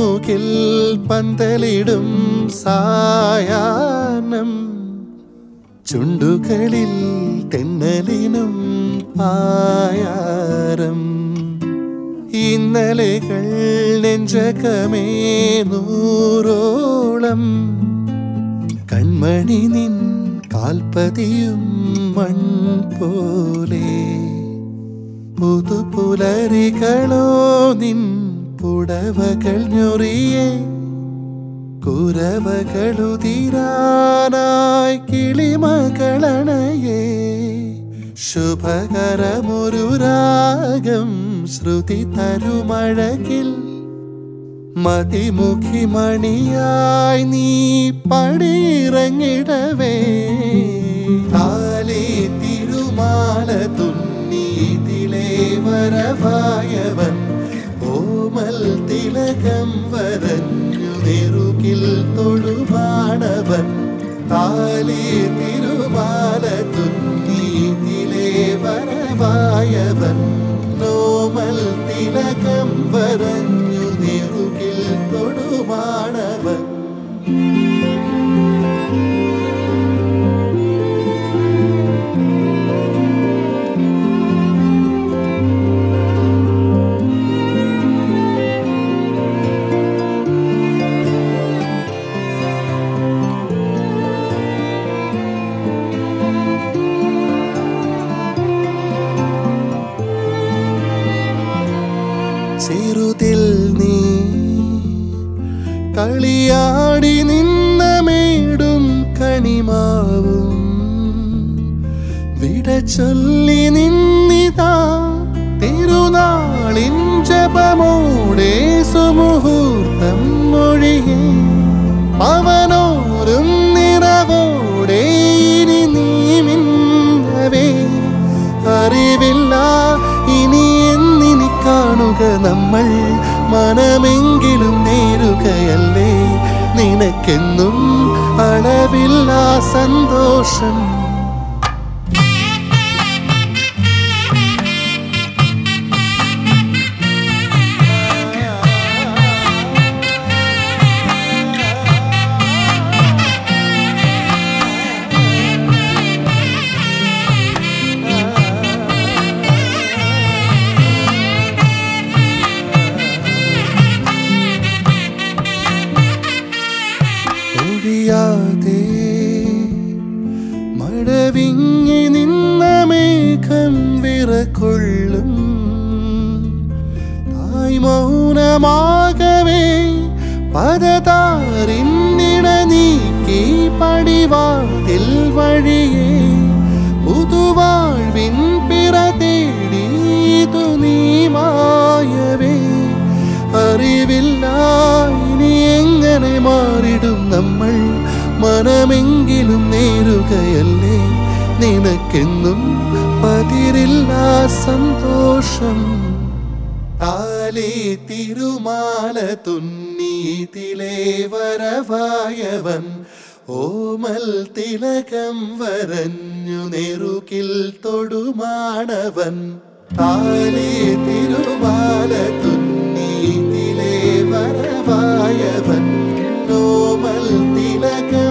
തിരുമുകിൽ പന്തലിടും സായാഹ്നം ചുണ്ടുകളിൽ തെന്നലിനും പായാരം ഇന്നലെകൾ നെഞ്ചകമേ നൂറോളം കൺമണി നിൻ കാൽപതിയും മൺ പോലെ പുതുപുലരികളോ നിൻ പുടവകൾ ഞൊറിയേ കുരവകളുതിരാനായി കിളിമകളണയേ ശുഭകരമൊരു രാഗം ശ്രുതി തരുമഴകിൽ മതിമുഖി മണിയായി നീ പടിയിറങ്ങിടവേ താലി തിരുമാല തുന്നീതിലേ വരവായവൻ ഓമൽ തിലകം വരഞ്ഞു നെറുകിൽ തൊടുമാണവൻ താലി തിരുമാല തുന്നീതിലേ വരവായവൻ ഓമൽ തിലകം വരഞ്ഞു നെറുകിൽ തൊടുമാണവൻ ചെറുതിൽ നീ കളിയാടി നിന്ന മേടും കണിമാവും വിട ചൊല്ലി നിന്നിതാ തിരുനാളിൻ ജപമോടെ സുമുഹൂർത്തം മൊഴിയേ അവനോരും നിറവോടെ ഇനി നീ മിന്നവേ അറിവില്ല ഇനി എന്നിനി കാണുക നമ്മൾ മനമെങ്കിലും നേരുകയല്ലേ നിനക്കെന്നും അളവില്ല സന്തോഷം മഴവിങ്ങി നിന്ന മേഘം വിറകൊള്ളും തായ് മൗനമാകവേ പദതാരിന്നിട നീക്കി പടിവാതിൽ വഴിയേ പുതുവാഴ്വിൻ പിറ തേടിയതു നീ മായവേ അറിവില്ല ഇനി എങ്ങനെ മാറിടും നമ്മൾ മനമെങ്കിലും നേരുകയല്ലേ നിനക്കെന്നും പതിരില്ല സന്തോഷം താലി തിരുമാല തുന്നീതിലേ വരവായവൻ ഓമൽ തിലകം വരഞ്ഞു നെറുകിൽ തൊടുമാണവൻ താലി തിരുമാല തുന്നീതിലേ വരവായവൻ ഓമൽ തിലകം